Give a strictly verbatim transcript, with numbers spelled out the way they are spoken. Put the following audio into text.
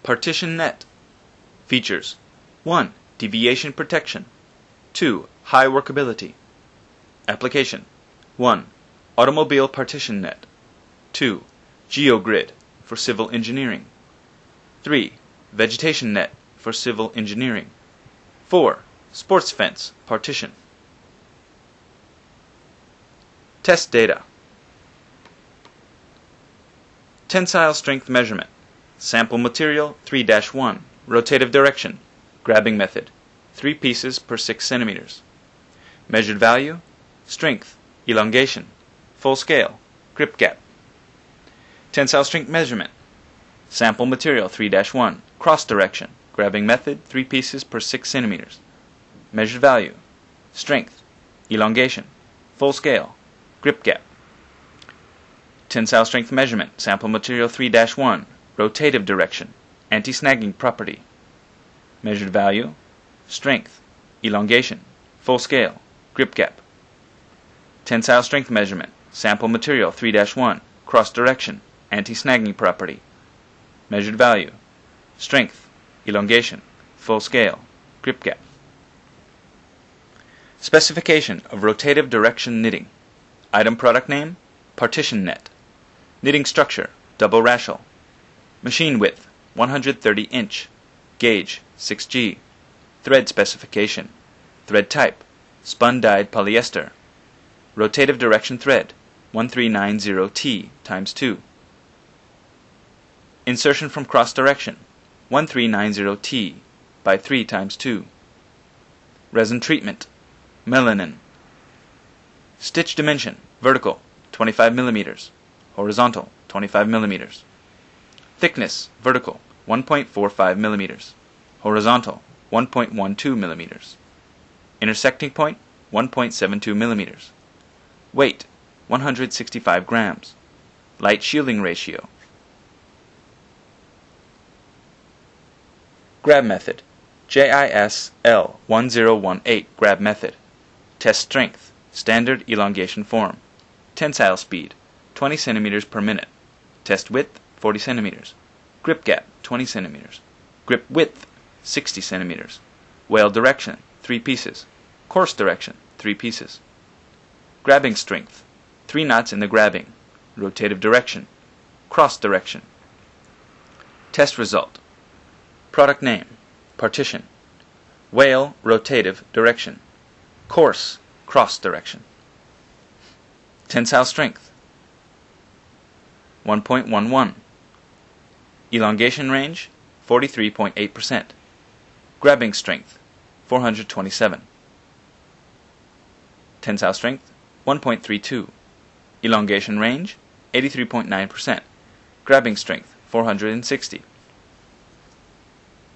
Partition net. Features: one. Deviation protection. two. High workability. Application: one. Automobile partition net. two. GeoGrid for civil engineering. three. Vegetation net for civil engineering. four. Sports fence partition. Test data. Tensile strength measurement. Sample material three dash one. Rotative direction. Grabbing method. three pieces per six centimeters. Measured value. Strength. Elongation. Full scale. Grip gap. Tensile strength measurement. Sample material three dash one. Cross direction. Grabbing method three pieces per six centimeters. Measured value. Strength. Elongation. Full scale. Grip gap. Tensile strength measurement. Sample material three dash one. Rotative direction. Anti-snagging property. Measured value. Strength. Elongation. Full scale. Grip gap. Tensile strength measurement. Sample material three dash one. Cross direction. Anti-snagging property. Measured value. Strength. Elongation. Full scale. Grip gap. Specification of rotative direction knitting. Item product name. Partition net. Knitting structure. Double rachel. Machine width. one hundred thirty inch. Gauge. six G. Thread specification. Thread type. Spun dyed polyester. Rotative direction thread. one three nine zero T times two. Insertion from cross direction. one three nine zero T by three times two. Resin treatment. Melanin. Stitch dimension. Vertical. twenty-five millimeters. Horizontal. twenty-five millimeters. Thickness. Vertical. one point four five millimeters. Horizontal. one point one two millimeters. Intersecting point. one point seven two millimeters. Weight. one hundred sixty-five grams. Light shielding ratio. Grab method. J I S L one zero one eight grab method. Test strength. Standard elongation form. Tensile speed. twenty centimeters per minute. Test width. forty centimeters. Grip gap. twenty centimeters. Grip width. sixty centimeters. Whale direction. three pieces. Course direction. three pieces. Grabbing strength. three knots in the grabbing. Rotative direction. Cross direction. Test result. Product name. Partition. Whale rotative direction. Course cross direction. Tensile strength. one point one one. Elongation range. forty-three point eight percent. Grabbing strength. four hundred twenty-seven. Tensile strength. one point three two. Elongation range. eighty-three point nine percent. Grabbing strength. four hundred sixty.